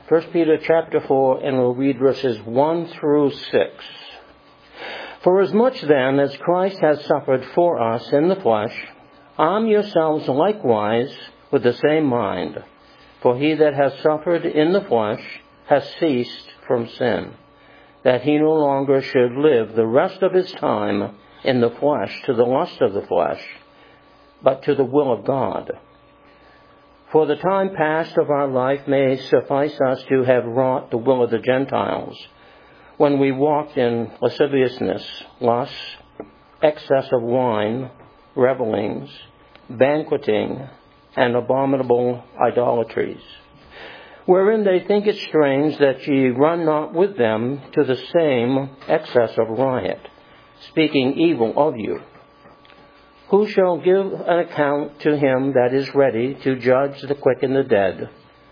1 Peter chapter 4, and we'll read verses 1 through 6. For as much then as Christ has suffered for us in the flesh, arm yourselves likewise with the same mind. For he that has suffered in the flesh has ceased from sin, that he no longer should live the rest of his time in the flesh to the lust of the flesh, but to the will of God. For the time past of our life may suffice us to have wrought the will of the Gentiles, when we walked in lasciviousness, lust, excess of wine, revellings, banqueting, and abominable idolatries, wherein they think it strange that ye run not with them to the same excess of riot, speaking evil of you. Who shall give an account to him that is ready to judge the quick and the dead?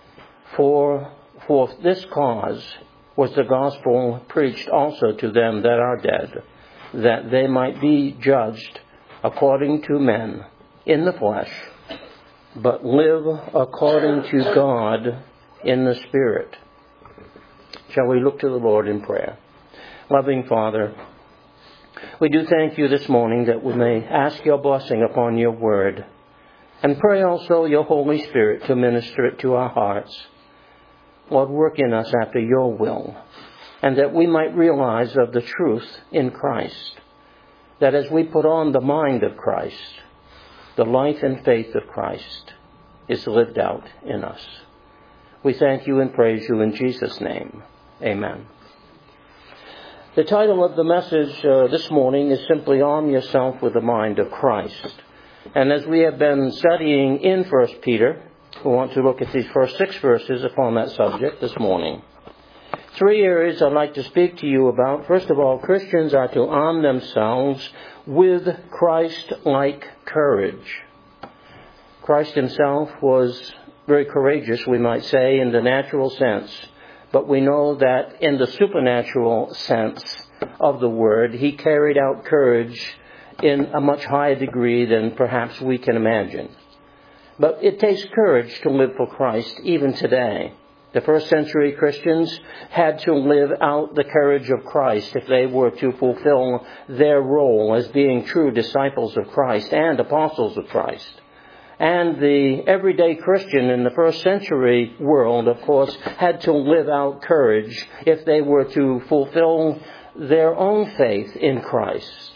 For this cause was the gospel preached also to them that are dead, that they might be judged according to men in the flesh, but live according to God in the Spirit. Shall we look to the Lord in prayer? Loving Father, we do thank you this morning that we may ask your blessing upon your word, and pray also your Holy Spirit to minister it to our hearts. Lord, work in us after your will, and that we might realize of the truth in Christ, that as we put on the mind of Christ, the life and faith of Christ is lived out in us. We thank you and praise you in Jesus' name. Amen. The title of the message this morning is simply Arm Yourself with the Mind of Christ. And as we have been studying in 1 Peter, we want to look at these first 6 verses upon that subject this morning. 3 areas I'd like to speak to you about. First of all, Christians are to arm themselves with Christ-like courage. Christ himself was very courageous, we might say, in the natural sense. But we know that in the supernatural sense of the word, he carried out courage in a much higher degree than perhaps we can imagine. But it takes courage to live for Christ even today. The first century Christians had to live out the courage of Christ if they were to fulfill their role as being true disciples of Christ and apostles of Christ. And the everyday Christian in the first century world, of course, had to live out courage if they were to fulfill their own faith in Christ.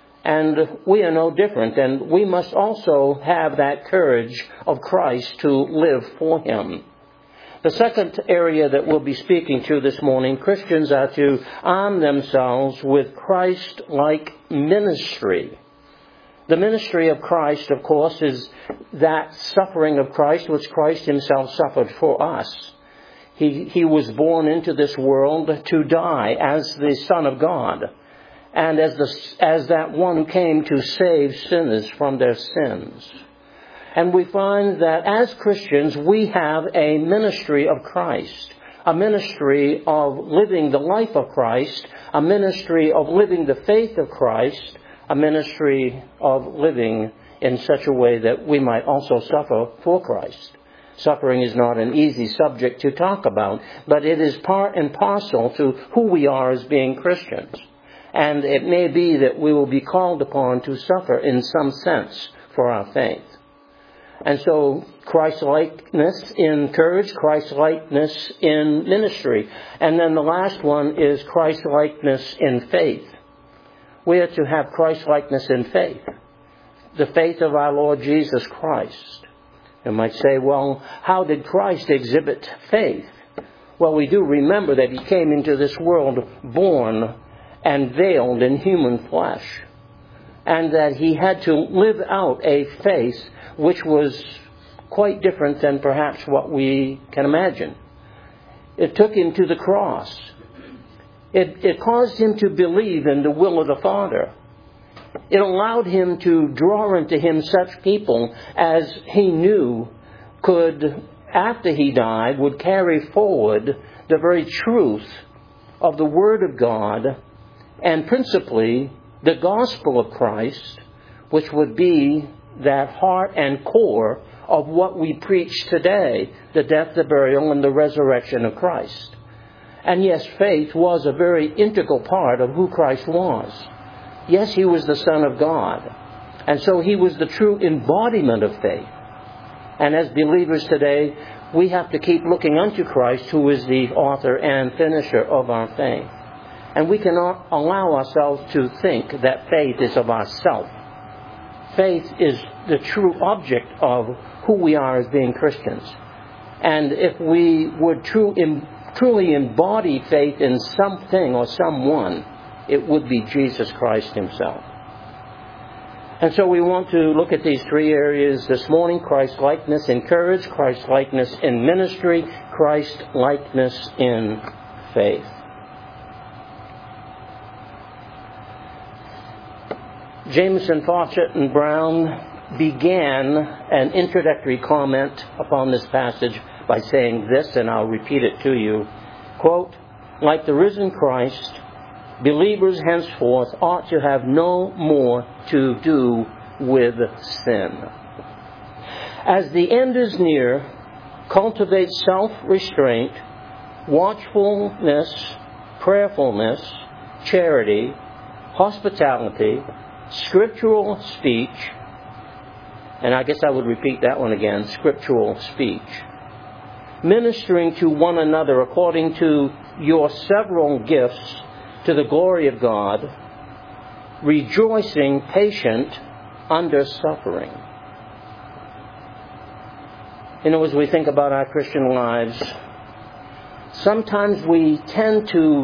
And we are no different, and we must also have that courage of Christ to live for him. The second area that we'll be speaking to this morning, Christians are to arm themselves with Christ-like ministry. The ministry of Christ, of course, is that suffering of Christ which Christ himself suffered for us. He was born into this world to die as the Son of God and as that one who came to save sinners from their sins. And we find that as Christians we have a ministry of Christ, a ministry of living the life of Christ, a ministry of living the faith of Christ, a ministry of living in such a way that we might also suffer for Christ. Suffering is not an easy subject to talk about, but it is part and parcel to who we are as being Christians. And it may be that we will be called upon to suffer in some sense for our faith. And so Christ-likeness in courage, Christ-likeness in ministry. And then the last one is Christ-likeness in faith. We are to have Christ-likeness in faith, the faith of our Lord Jesus Christ. You might say, well, how did Christ exhibit faith? Well, we do remember that he came into this world born and veiled in human flesh, and that he had to live out a faith which was quite different than perhaps what we can imagine. It took him to the cross. It caused him to believe in the will of the Father. It allowed him to draw into him such people as he knew could, after he died, would carry forward the very truth of the Word of God, and principally the gospel of Christ, which would be that heart and core of what we preach today, the death, the burial, and the resurrection of Christ. And yes, faith was a very integral part of who Christ was. Yes, He was the Son of God. And so He was the true embodiment of faith. And as believers today, we have to keep looking unto Christ, who is the author and finisher of our faith. And we cannot allow ourselves to think that faith is of ourself. Faith is the true object of who we are as being Christians. And if we would truly embody faith in something or someone, it would be Jesus Christ Himself. And so we want to look at these three areas this morning: Christ-likeness in courage, Christ-likeness in ministry, Christ-likeness in faith. Jameson, Fawcett, and Brown began an introductory comment upon this passage by saying this, and I'll repeat it to you. Quote, "Like the risen Christ, believers henceforth ought to have no more to do with sin. As the end is near, cultivate self-restraint, watchfulness, prayerfulness, charity, hospitality, scriptural speech," and I guess I would repeat that one again, scriptural speech, "ministering to one another according to your several gifts, to the glory of God, rejoicing patient under suffering." You know, as we think about our Christian lives, sometimes we tend to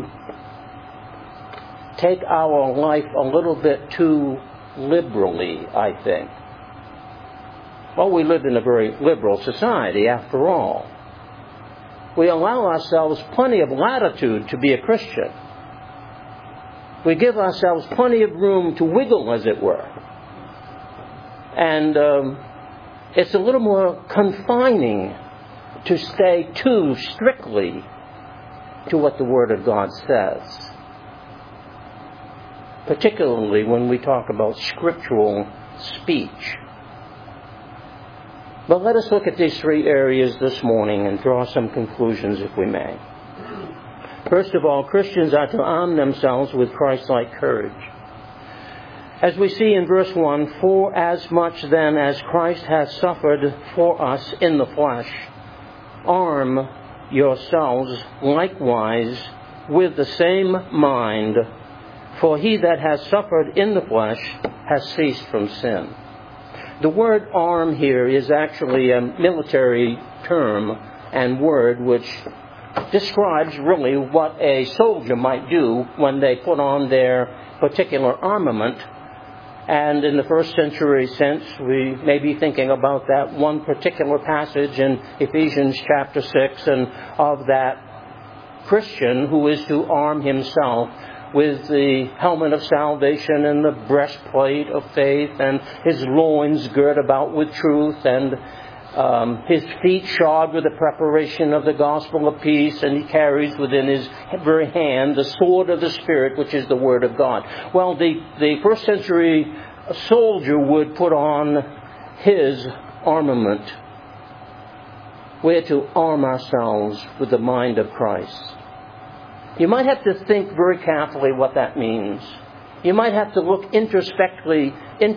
take our life a little bit too liberally, I think. Well, we live in a very liberal society, after all. We allow ourselves plenty of latitude to be a Christian. We give ourselves plenty of room to wiggle, as it were. And it's a little more confining to stay too strictly to what the Word of God says, particularly when we talk about scriptural speech. But let us look at these three areas this morning and draw some conclusions, if we may. First of all, Christians are to arm themselves with Christ-like courage. As we see in verse 1, "For as much then as Christ has suffered for us in the flesh, arm yourselves likewise with the same mind, for he that has suffered in the flesh has ceased from sin." The word arm here is actually a military term and word which describes really what a soldier might do when they put on their particular armament. And in the first century sense, we may be thinking about that one particular passage in Ephesians chapter 6, and of that Christian who is to arm himself with the helmet of salvation and the breastplate of faith, and his loins girt about with truth, and his feet shod with the preparation of the gospel of peace, and he carries within his very hand the sword of the Spirit, which is the Word of God. Well, the first century soldier would put on his armament. We're to arm ourselves with the mind of Christ. You might have to think very carefully what that means. You might have to look introspectively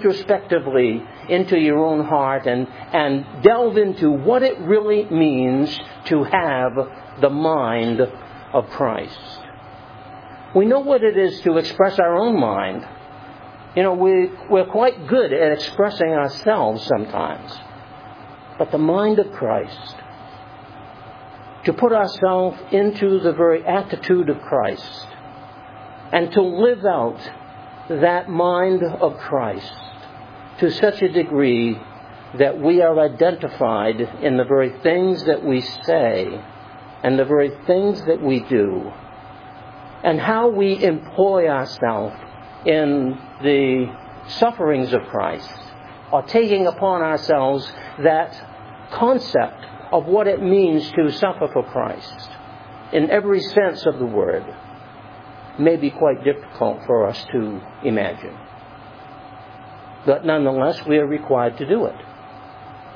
into your own heart and delve into what it really means to have the mind of Christ. We know what it is to express our own mind. You know, we're quite good at expressing ourselves sometimes. But the mind of Christ, to put ourselves into the very attitude of Christ, and to live out that mind of Christ to such a degree that we are identified in the very things that we say and the very things that we do, and how we employ ourselves in the sufferings of Christ, or taking upon ourselves that concept of what it means to suffer for Christ in every sense of the word, may be quite difficult for us to imagine. But nonetheless, we are required to do it.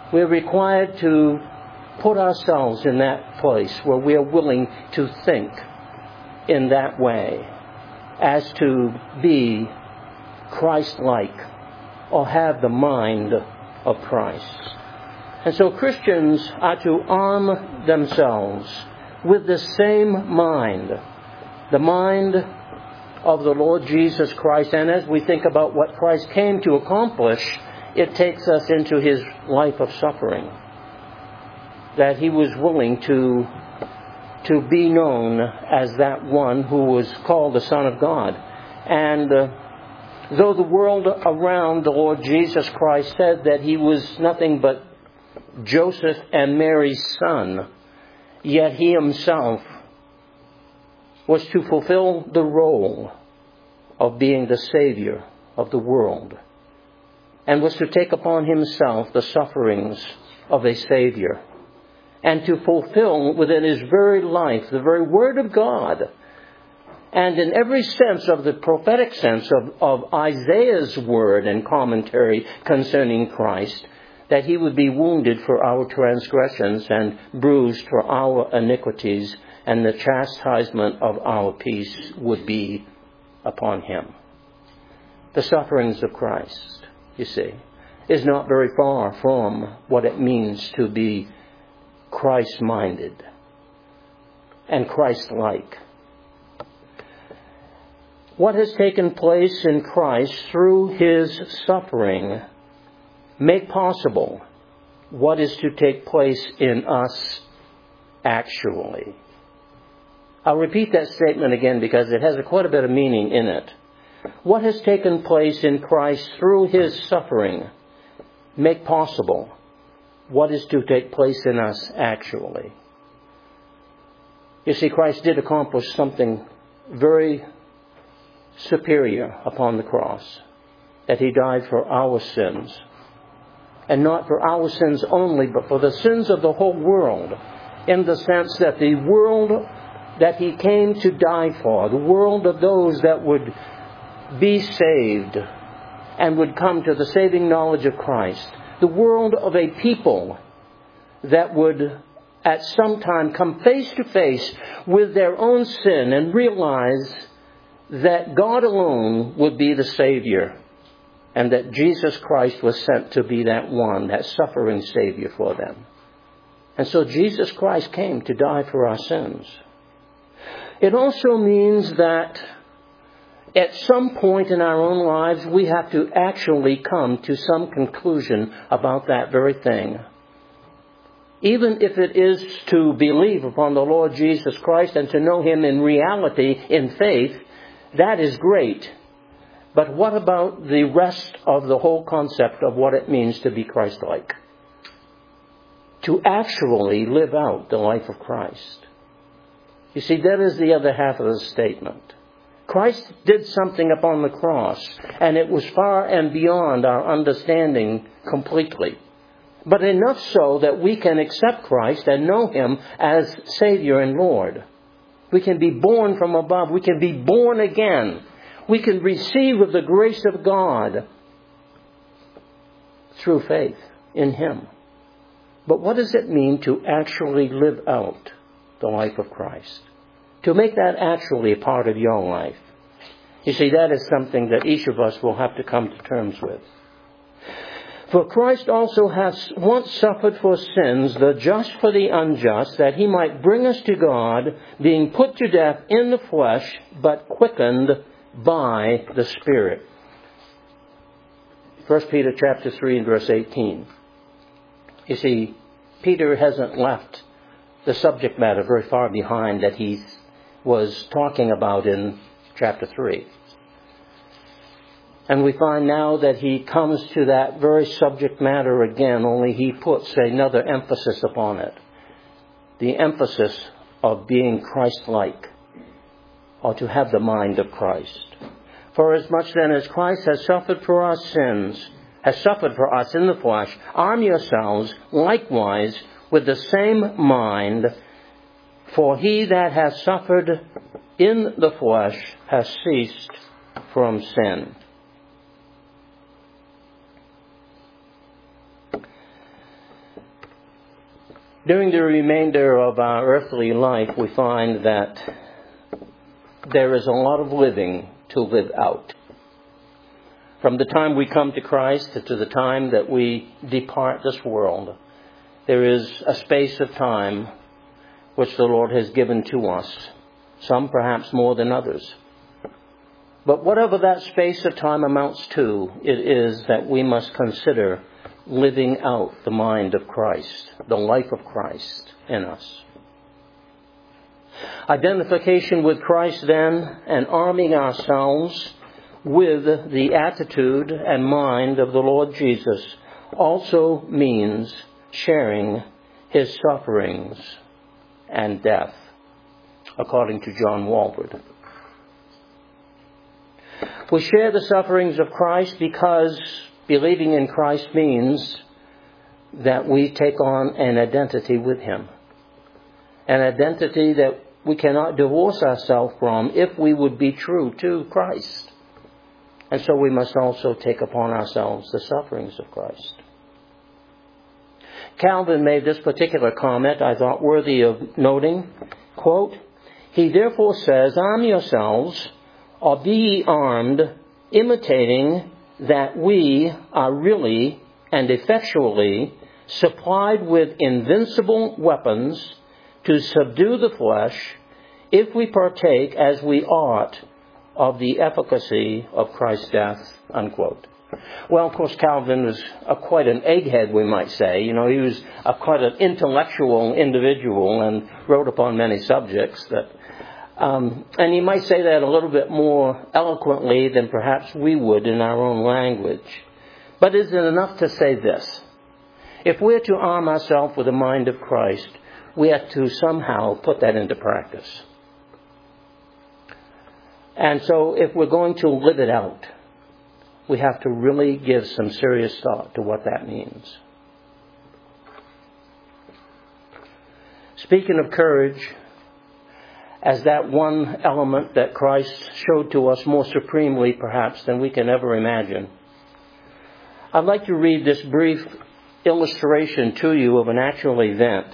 We're required to put ourselves in that place where we are willing to think in that way as to be Christ-like or have the mind of Christ. And so Christians are to arm themselves with the same mind, the mind of the Lord Jesus Christ. And as we think about what Christ came to accomplish, it takes us into His life of suffering, that He was willing to be known as that one who was called the Son of God. And though the world around the Lord Jesus Christ said that He was nothing but Joseph and Mary's son, yet He Himself was to fulfill the role of being the Savior of the world, and was to take upon Himself the sufferings of a Savior, and to fulfill within His very life the very Word of God. And in every sense of the prophetic sense of Isaiah's word and commentary concerning Christ, that He would be wounded for our transgressions and bruised for our iniquities, and the chastisement of our peace would be upon Him. The sufferings of Christ, you see, is not very far from what it means to be Christ-minded and Christ-like. What has taken place in Christ through His suffering make possible what is to take place in us actually. I'll repeat that statement again because it has quite a bit of meaning in it. What has taken place in Christ through His suffering make possible what is to take place in us actually. You see, Christ did accomplish something very superior upon the cross, that He died for our sins. And not for our sins only, but for the sins of the whole world, in the sense that the world that He came to die for, the world of those that would be saved and would come to the saving knowledge of Christ, the world of a people that would at some time come face to face with their own sin and realize that God alone would be the Savior, and that Jesus Christ was sent to be that one, that suffering Savior for them. And so Jesus Christ came to die for our sins. It also means that at some point in our own lives, we have to actually come to some conclusion about that very thing. Even if it is to believe upon the Lord Jesus Christ and to know Him in reality, in faith, that is great. But what about the rest of the whole concept of what it means to be Christ-like? To actually live out the life of Christ. You see, that is the other half of the statement. Christ did something upon the cross, and it was far and beyond our understanding completely. But enough so that we can accept Christ and know Him as Savior and Lord. We can be born from above. We can be born again. We can receive of the grace of God through faith in Him. But what does it mean to actually live out the life of Christ? To make that actually a part of your life. You see, that is something that each of us will have to come to terms with. For Christ also has once suffered for sins, the just for the unjust, that He might bring us to God, being put to death in the flesh, but quickened by the Spirit. 1 Peter chapter 3 and verse 18. You see, Peter hasn't left the subject matter very far behind that he was talking about in chapter 3. And we find now that he comes to that very subject matter again, only he puts another emphasis upon it. The emphasis of being Christ-like, or to have the mind of Christ. For as much then as Christ has suffered for our sins, has suffered for us in the flesh, arm yourselves likewise with the same mind, for he that has suffered in the flesh has ceased from sin. During the remainder of our earthly life, we find that there is a lot of living to live out. From the time we come to Christ to the time that we depart this world, there is a space of time which the Lord has given to us, some perhaps more than others. But whatever that space of time amounts to, it is that we must consider living out the mind of Christ, the life of Christ in us. Identification with Christ then, and arming ourselves with the attitude and mind of the Lord Jesus, also means sharing his sufferings and death, according to John Walvoord. We share the sufferings of Christ because believing in Christ means that we take on an identity with him. An identity that we cannot divorce ourselves from if we would be true to Christ. And so we must also take upon ourselves the sufferings of Christ. Calvin made this particular comment I thought worthy of noting. Quote, "He therefore says, arm yourselves, or be ye armed, imitating that we are really and effectually supplied with invincible weapons to subdue the flesh, if we partake as we ought of the efficacy of Christ's death," unquote. Well, of course, Calvin was quite an egghead, we might say. He was quite an intellectual individual and wrote upon many subjects. And you might say that a little bit more eloquently than perhaps we would in our own language. But is it enough to say this? If we're to arm ourselves with the mind of Christ, we have to somehow put that into practice. And so if we're going to live it out, we have to really give some serious thought to what that means. Speaking of courage, as that one element that Christ showed to us more supremely perhaps than we can ever imagine, I'd like to read this brief illustration to you of an actual event.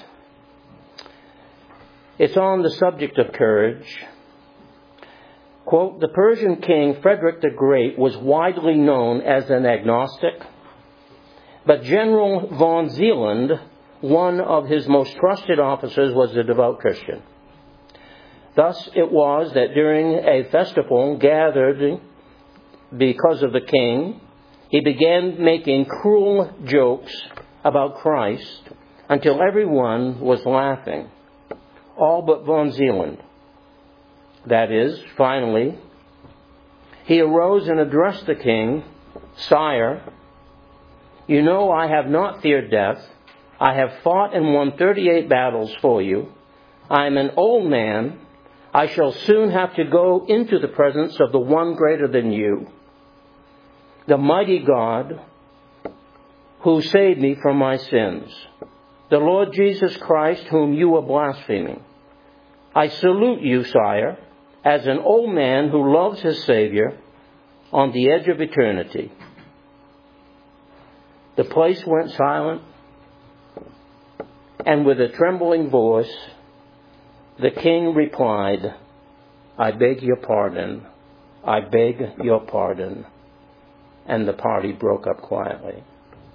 It's on the subject of courage. Quote, "The Persian king Frederick the Great was widely known as an agnostic, but General von Zeeland, one of his most trusted officers, was a devout Christian. Thus it was that during a festival gathered because of the king, he began making cruel jokes about Christ until everyone was laughing, all but von Zeeland. That is, finally, he arose and addressed the king, 'Sire, you know I have not feared death. I have fought and won 38 battles for you. I am an old man. I shall soon have to go into the presence of the one greater than you, the mighty God who saved me from my sins, the Lord Jesus Christ whom you are blaspheming. I salute you, sire, as an old man who loves his Savior on the edge of eternity.' The place went silent, and with a trembling voice, the king replied, 'I beg your pardon. I beg your pardon.' And the party broke up quietly."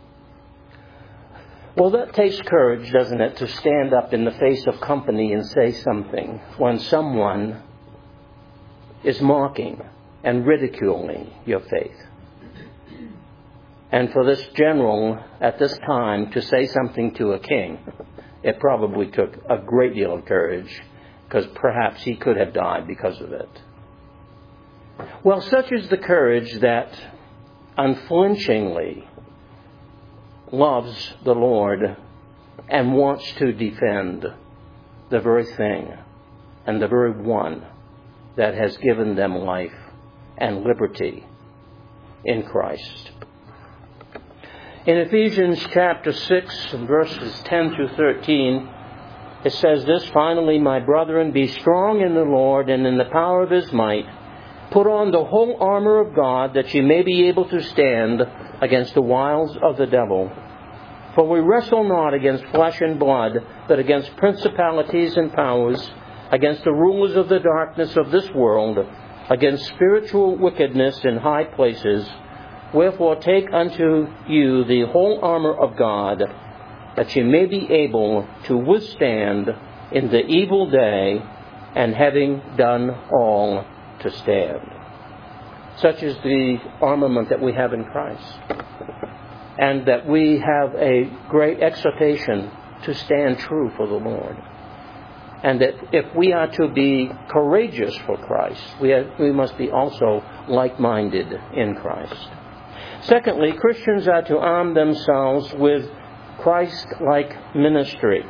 Well, that takes courage, doesn't it, to stand up in the face of company and say something when someone is mocking and ridiculing your faith. And for this general at this time to say something to a king, it probably took a great deal of courage, because perhaps he could have died because of it. Well, such is the courage that unflinchingly loves the Lord and wants to defend the very thing and the very one that has given them life and liberty in Christ. In Ephesians chapter 6, verses 10 through 13, it says this, "Finally, my brethren, be strong in the Lord and in the power of his might. Put on the whole armor of God, that ye may be able to stand against the wiles of the devil. For we wrestle not against flesh and blood, but against principalities and powers, against the rulers of the darkness of this world, against spiritual wickedness in high places. Wherefore take unto you the whole armor of God, that ye may be able to withstand in the evil day, and having done all, to stand. Such is the armament that we have in Christ. And that we have a great exhortation to stand true for the Lord. And that if we are to be courageous for Christ, we must be also like-minded in Christ. Secondly, Christians are to arm themselves with Christ-like ministry.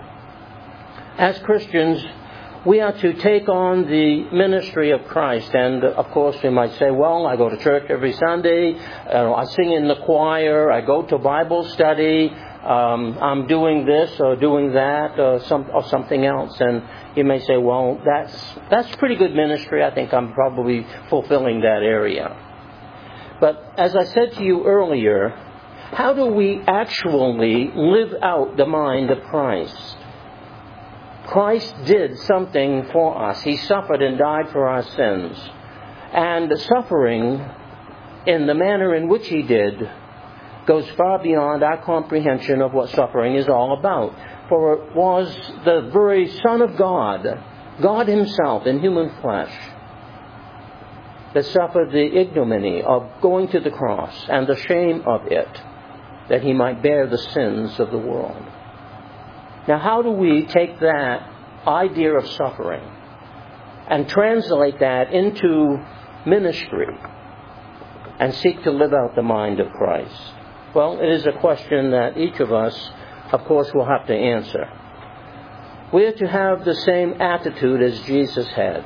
As Christians, we are to take on the ministry of Christ. And, of course, we might say, well, I go to church every Sunday, I sing in the choir, I go to Bible study, I'm doing this or doing that or something else. And you may say, well, that's pretty good ministry. I think I'm probably fulfilling that area. But as I said to you earlier, how do we actually live out the mind of Christ? Christ did something for us. He suffered and died for our sins. And suffering, in the manner in which He did, goes far beyond our comprehension of what suffering is all about. For it was the very Son of God, God Himself in human flesh, that suffered the ignominy of going to the cross and the shame of it, that He might bear the sins of the world. Now, how do we take that idea of suffering and translate that into ministry and seek to live out the mind of Christ? Well, it is a question that each of us, of course, will have to answer. We are to have the same attitude as Jesus had.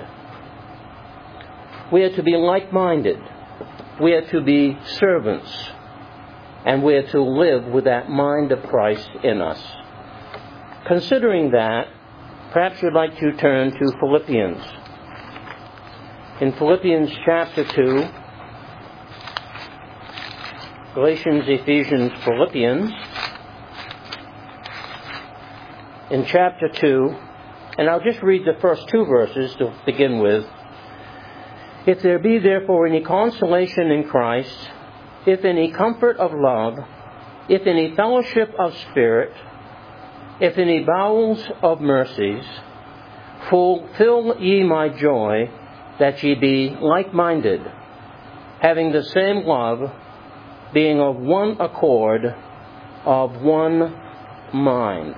We are to be like-minded. We are to be servants. And we are to live with that mind of Christ in us. Considering that, perhaps you'd like to turn to Philippians. In Philippians chapter 2, Galatians, Ephesians, Philippians, in chapter 2, and I'll just read the first two verses to begin with. If there be therefore any consolation in Christ, if any comfort of love, if any fellowship of spirit, if any bowels of mercies, fulfill ye my joy, that ye be like-minded, having the same love, being of one accord, of one mind.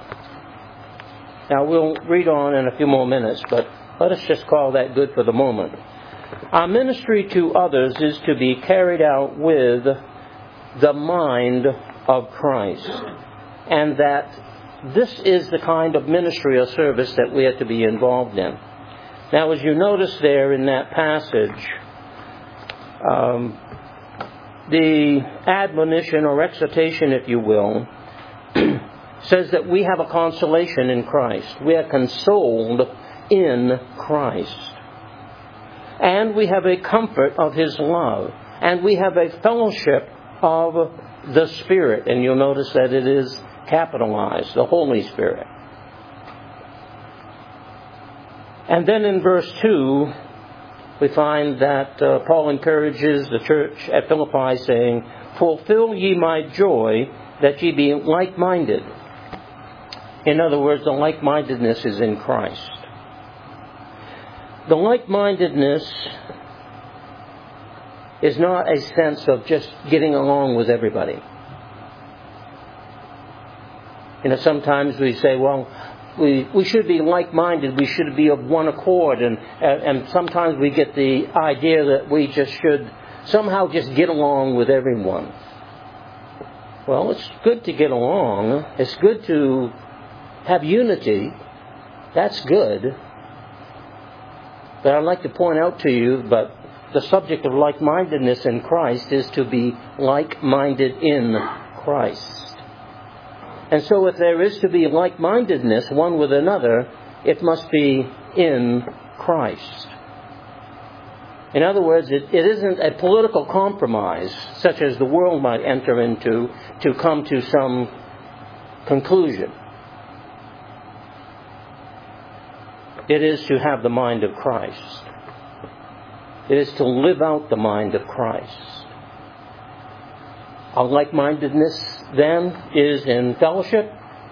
Now we'll read on in a few more minutes, but let us just call that good for the moment. Our ministry to others is to be carried out with the mind of Christ, and that this is the kind of ministry or service that we are to be involved in. Now, as you notice there in that passage, the admonition or exhortation, if you will, says that we have a consolation in Christ. We are consoled in Christ. And we have a comfort of His love. And we have a fellowship of the Spirit. And you'll notice that it is capitalized, the Holy Spirit. And then in verse 2, we find that Paul encourages the church at Philippi saying, fulfill ye my joy, that ye be like-minded. In other words, the like-mindedness is in Christ. The like-mindedness is not a sense of just getting along with everybody. You know, sometimes we say, well, we should be like-minded, we should be of one accord, and sometimes we get the idea that we just should somehow just get along with everyone. Well, it's good to get along. It's good to have unity. That's good. But I'd like to point out to you, but the subject of like-mindedness in Christ is to be like-minded in Christ. And so if there is to be like-mindedness one with another, it must be in Christ. In other words, it isn't a political compromise, such as the world might enter into, to come to some Conclusion. It is to have the mind of Christ. It is to live out the mind of Christ. Our like-mindedness, then, is in fellowship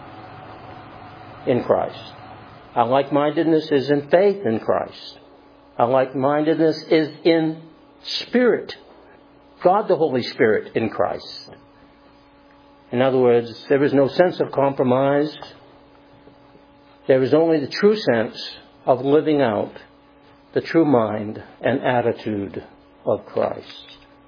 in Christ. Our like-mindedness is in faith in Christ. Our like-mindedness is in Spirit, God the Holy Spirit in Christ. In other words, there is no sense of compromise. There is only the true sense of living out the true mind and attitude of Christ.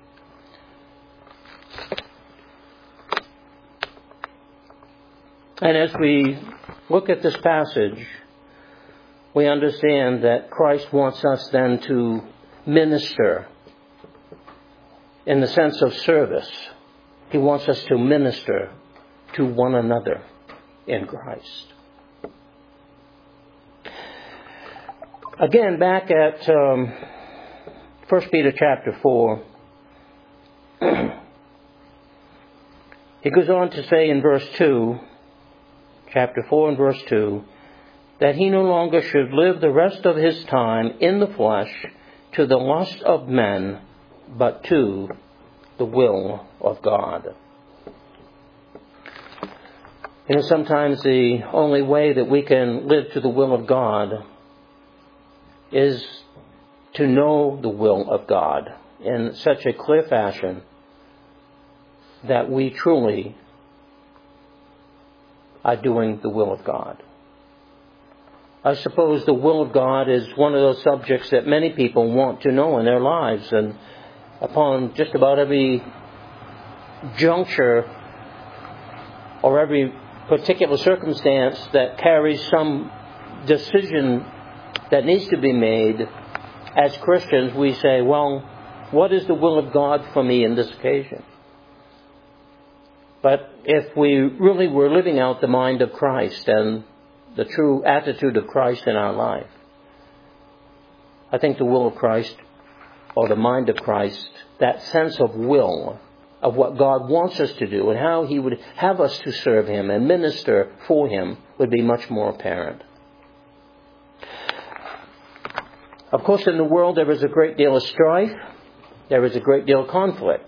And as we look at this passage, we understand that Christ wants us then to minister in the sense of service. He wants us to minister to one another in Christ. Again, back at 1 Peter chapter 4, he goes on to say in verse 2, chapter 4 and verse 2, that he no longer should live the rest of his time in the flesh to the lust of men, but to the will of God. You know, sometimes the only way that we can live to the will of God is to know the will of God in such a clear fashion that we truly are doing the will of God. I suppose the will of God is one of those subjects that many people want to know in their lives, and upon just about every juncture or every particular circumstance that carries some decision that needs to be made, as Christians we say, well, what is the will of God for me in this occasion? But if we really were living out the mind of Christ and the true attitude of Christ in our life, I think the will of Christ, or the mind of Christ, that sense of will, of what God wants us to do and how He would have us to serve Him and minister for Him, would be much more apparent. Of course, in the world there is a great deal of strife. There is a great deal of conflict.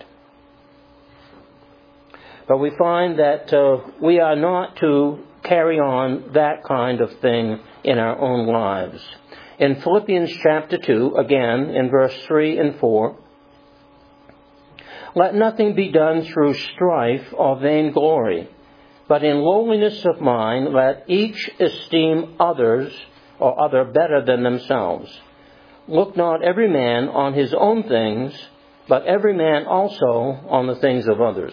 But we find that we are not to carry on that kind of thing in our own lives. In Philippians chapter 2, again, in verse 3 and 4, let nothing be done through strife or vainglory, but in lowliness of mind let each esteem others or other better than themselves. Look not every man on his own things, but every man also on the things of others.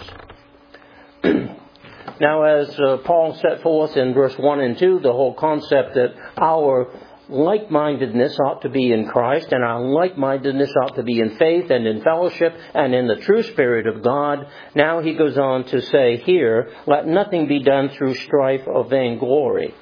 Now, as Paul set forth in verse 1 and 2, the whole concept that our like-mindedness ought to be in Christ, and our like-mindedness ought to be in faith and in fellowship and in the true Spirit of God. Now he goes on to say here, let nothing be done through strife or vainglory.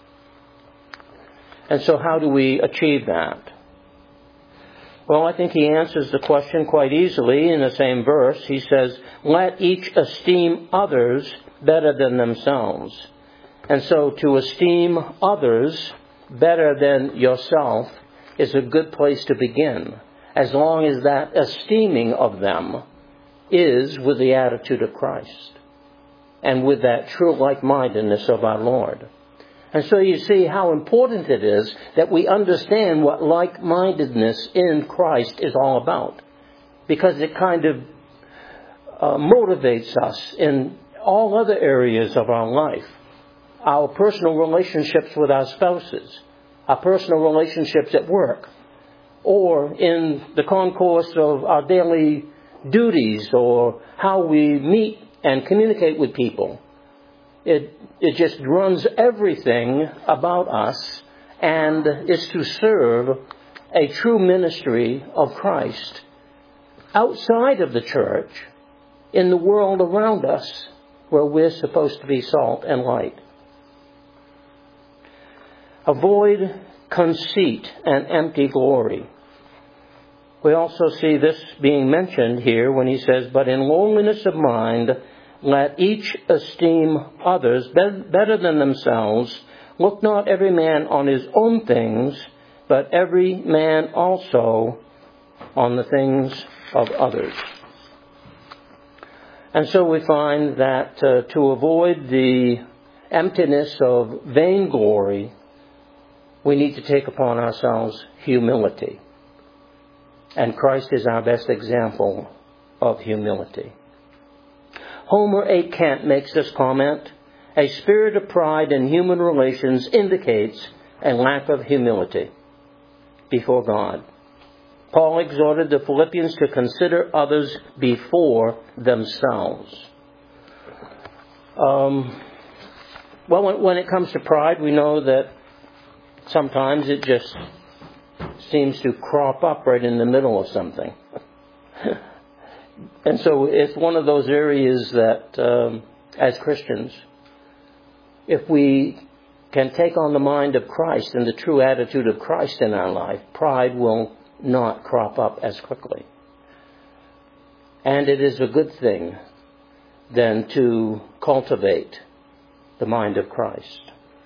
And so how do we achieve that? Well, I think he answers the question quite easily in the same verse. He says, let each esteem others better than themselves. And so to esteem others better than yourself is a good place to begin, as long as that esteeming of them is with the attitude of Christ and with that true like-mindedness of our Lord. And so you see how important it is that we understand what like-mindedness in Christ is all about, because it kind of motivates us in all other areas of our life. Our personal relationships with our spouses, our personal relationships at work, or in the concourse of our daily duties, or how we meet and communicate with people. It just runs everything about us and is to serve a true ministry of Christ outside of the church, in the world around us, where we're supposed to be salt and light. Avoid conceit and empty glory. We also see this being mentioned here when he says, but in lowliness of mind, let each esteem others better than themselves. Look not every man on his own things, but every man also on the things of others. And so we find that to avoid the emptiness of vainglory, we need to take upon ourselves humility. And Christ is our best example of humility. Homer A. Kent makes this comment: a spirit of pride in human relations indicates a lack of humility before God. Paul exhorted the Philippians to consider others before themselves. When it comes to pride, we know that sometimes it just seems to crop up right in the middle of something. And so it's one of those areas that, as Christians, if we can take on the mind of Christ and the true attitude of Christ in our life, pride will not crop up as quickly. And it is a good thing then to cultivate the mind of Christ.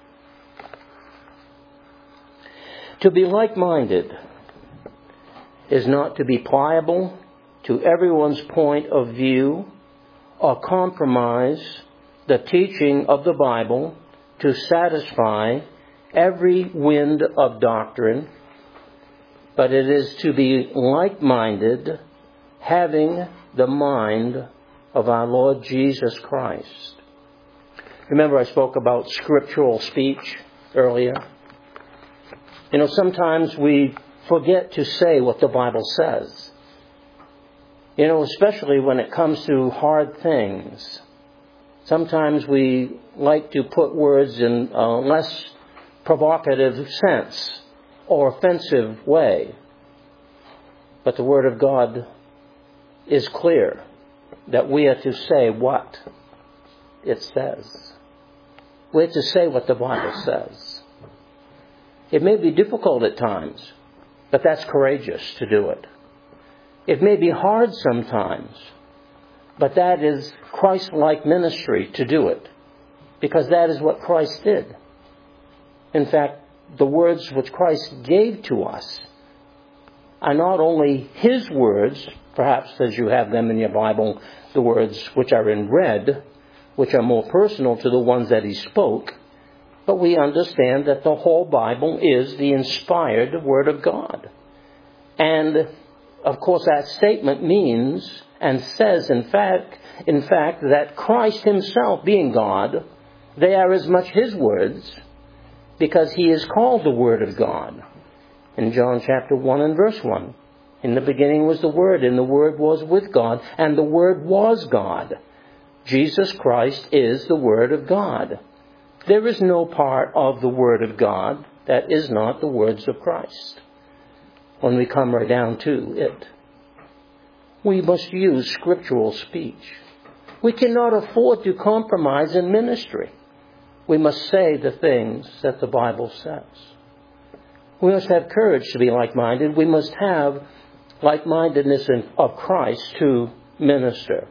To be like-minded is not to be pliable to everyone's point of view or compromise the teaching of the Bible to satisfy every wind of doctrine, but it is to be like-minded, having the mind of our Lord Jesus Christ. Remember I spoke about scriptural speech earlier? Sometimes we forget to say what the Bible says. Especially when it comes to hard things. Sometimes we like to put words in a less provocative sense or offensive way. But the Word of God is clear that we are to say what it says. We are to say what the Bible says. It may be difficult at times, but that's courageous to do it. It may be hard sometimes, but that is Christ-like ministry to do it, because that is what Christ did. In fact, the words which Christ gave to us are not only His words, perhaps as you have them in your Bible, the words which are in red, which are more personal to the ones that He spoke, but we understand that the whole Bible is the inspired Word of God. And, of course, that statement means and says, in fact, that Christ Himself, being God, they are as much His words, because He is called the Word of God. In John chapter 1 and verse 1, in the beginning was the Word, and the Word was with God, and the Word was God. Jesus Christ is the Word of God. There is no part of the Word of God that is not the words of Christ. When we come right down to it, we must use scriptural speech. We cannot afford to compromise in ministry. We must say the things that the Bible says. We must have courage to be like-minded. We must have like-mindedness of Christ to minister.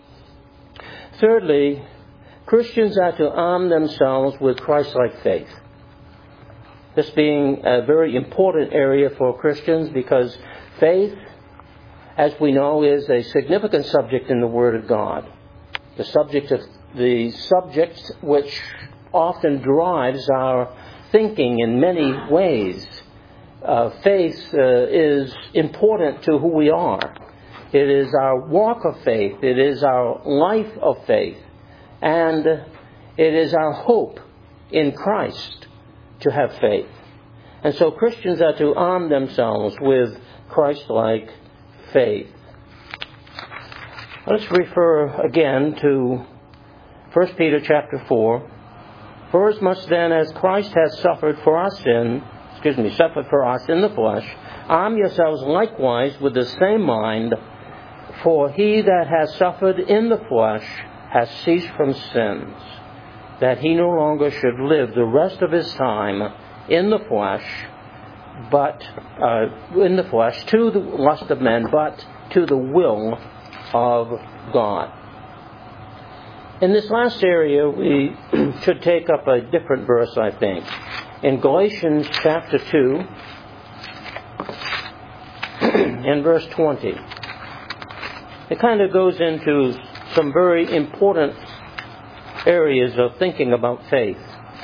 Thirdly, Christians are to arm themselves with Christ-like faith. This being a very important area for Christians, because faith, as we know, is a significant subject in the Word of God. The subject which often drives our thinking in many ways. Faith is important to who we are. It is our walk of faith. It is our life of faith. And it is our hope in Christ to have faith. And so Christians are to arm themselves with Christ-like faith. Let's refer again to 1 Peter chapter 4. For as much then as Christ has suffered for us in the flesh, arm yourselves likewise with the same mind, for he that has suffered in the flesh has ceased from sins, that he no longer should live the rest of his time in the flesh, to the lust of men, but to the will of God. In this last area, we should take up a different verse, I think. In Galatians chapter 2, in verse 20, it kind of goes into some very important areas of thinking about faith.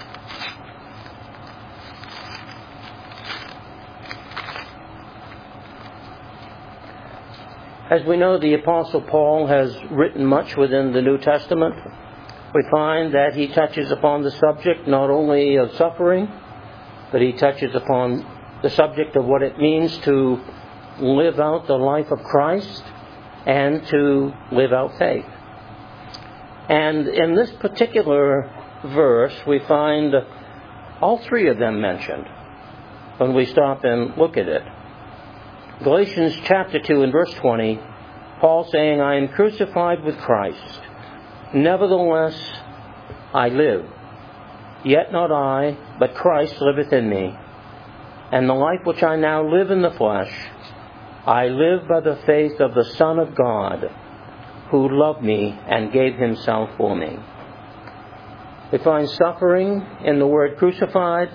As we know, the Apostle Paul has written much within the New Testament. We find that he touches upon the subject not only of suffering, but he touches upon the subject of what it means to live out the life of Christ and to live out faith. And in this particular verse, we find all three of them mentioned when we stop and look at it. Galatians chapter 2 and verse 20, Paul saying, I am crucified with Christ. Nevertheless, I live. Yet not I, but Christ liveth in me. And the life which I now live in the flesh, I live by the faith of the Son of God, who loved me and gave himself for me. We find suffering in the word crucified.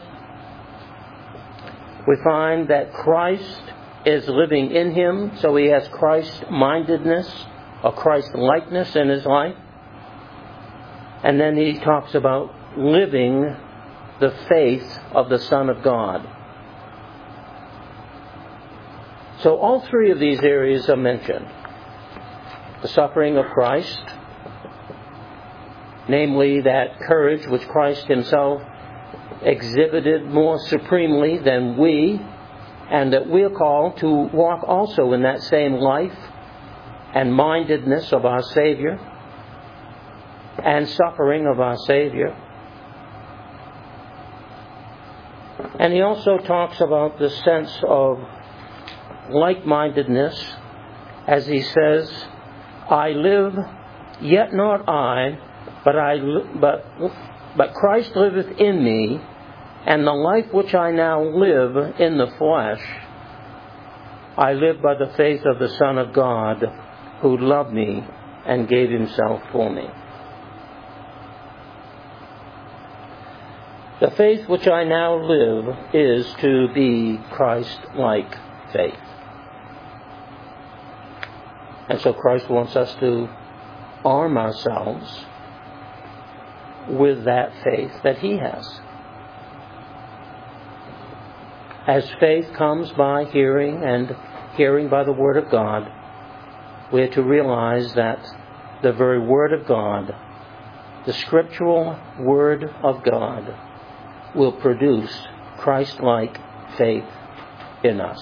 We find that Christ is living in him, so he has Christ-mindedness or Christ-likeness in his life. And then he talks about living the faith of the Son of God. So all three of these areas are mentioned. The suffering of Christ, namely that courage which Christ himself exhibited more supremely than we, and that we're called to walk also in that same life and mindedness of our Savior and suffering of our Savior. And he also talks about the sense of like-mindedness as he says, I live, yet not I, but Christ liveth in me, and the life which I now live in the flesh, I live by the faith of the Son of God, who loved me and gave himself for me. The faith which I now live is to be Christ-like faith. And so Christ wants us to arm ourselves with that faith that he has. As faith comes by hearing, and hearing by the Word of God, we are to realize that the very Word of God, the scriptural Word of God, will produce Christ-like faith in us.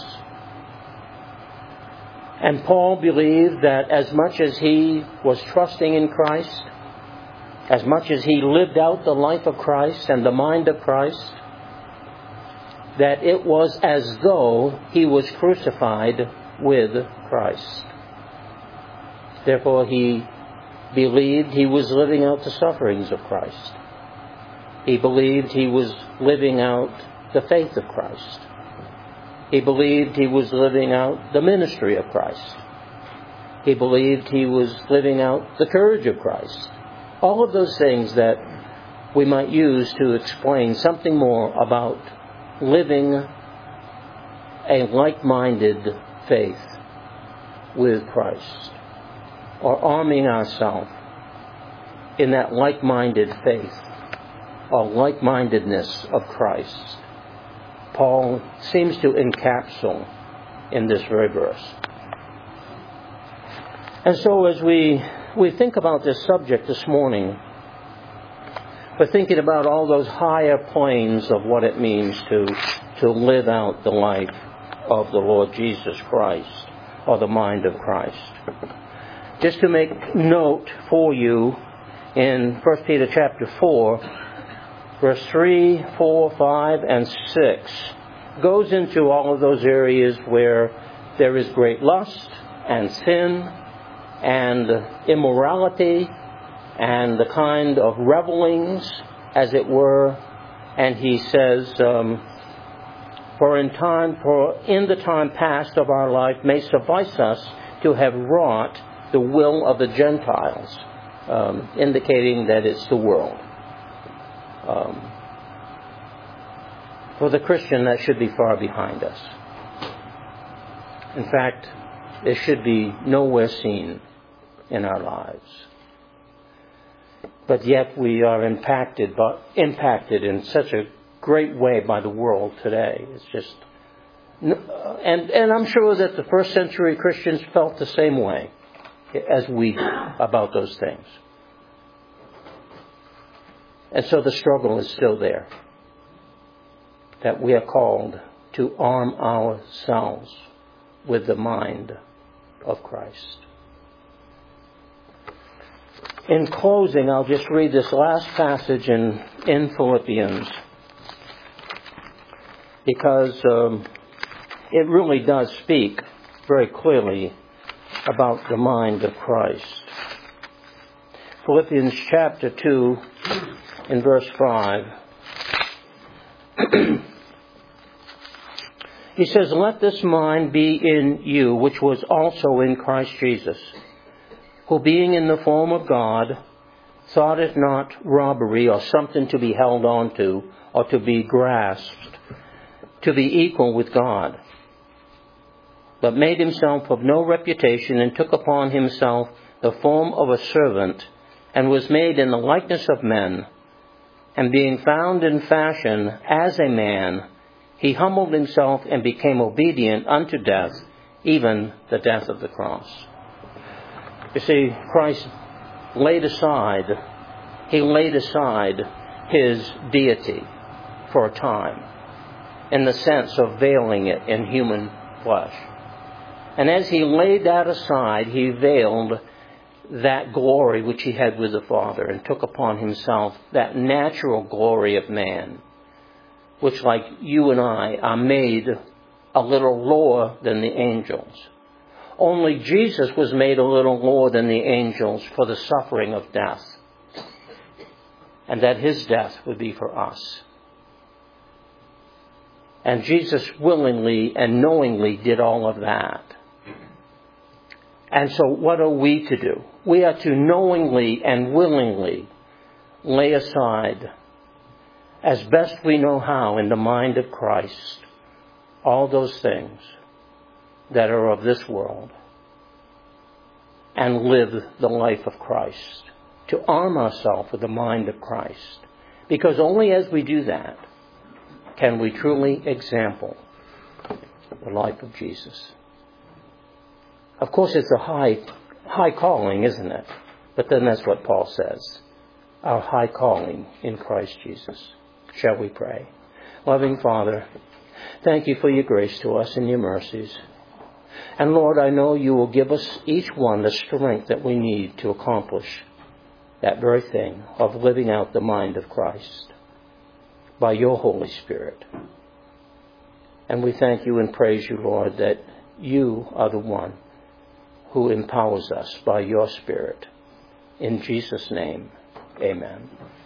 And Paul believed that as much as he was trusting in Christ, as much as he lived out the life of Christ and the mind of Christ, that it was as though he was crucified with Christ. Therefore, he believed he was living out the sufferings of Christ. He believed he was living out the faith of Christ. He believed he was living out the ministry of Christ. He believed he was living out the courage of Christ. All of those things that we might use to explain something more about living a like-minded faith with Christ, or arming ourselves in that like-minded faith or like-mindedness of Christ. Paul seems to encapsulate in this very verse. And so as we think about this subject this morning, we're thinking about all those higher planes of what it means to live out the life of the Lord Jesus Christ, or the mind of Christ. Just to make note for you, in 1 Peter chapter 4, verse 3, 4, 5, and 6, goes into all of those areas where there is great lust and sin and immorality and the kind of revelings, as it were. And he says, For in the time past of our life may suffice us to have wrought the will of the Gentiles, indicating that it's the world. For the Christian, that should be far behind us. In fact, it should be nowhere seen in our lives. But yet we are impacted in such a great way by the world today. It's just, and I'm sure that the first century Christians felt the same way as we do about those things. And so the struggle is still there. That we are called to arm ourselves with the mind of Christ. In closing, I'll just read this last passage in Philippians, because it really does speak very clearly about the mind of Christ. Philippians chapter 2 in verse 5. He says, "Let this mind be in you, which was also in Christ Jesus, who being in the form of God, thought it not robbery or something to be held on to or to be grasped, to be equal with God, but made himself of no reputation and took upon himself the form of a servant and was made in the likeness of men. And being found in fashion as a man, he humbled himself and became obedient unto death, even the death of the cross." You see, Christ laid aside his deity for a time, in the sense of veiling it in human flesh. And as he laid that aside, he veiled that glory which he had with the Father and took upon himself that natural glory of man, which, like you and I, are made a little lower than the angels. Only Jesus was made a little lower than the angels for the suffering of death, and that his death would be for us. And Jesus willingly and knowingly did all of that. And so what are we to do? We are to knowingly and willingly lay aside, as best we know how in the mind of Christ, all those things that are of this world, and live the life of Christ, to arm ourselves with the mind of Christ. Because only as we do that can we truly example the life of Jesus. Of course, it's a high calling, isn't it? But then that's what Paul says, our high calling in Christ Jesus. Shall we pray? Loving Father, thank you for your grace to us and your mercies. And Lord, I know you will give us each one the strength that we need to accomplish that very thing of living out the mind of Christ by your Holy Spirit. And we thank you and praise you, Lord, that you are the one who empowers us by your Spirit. In Jesus' name, amen.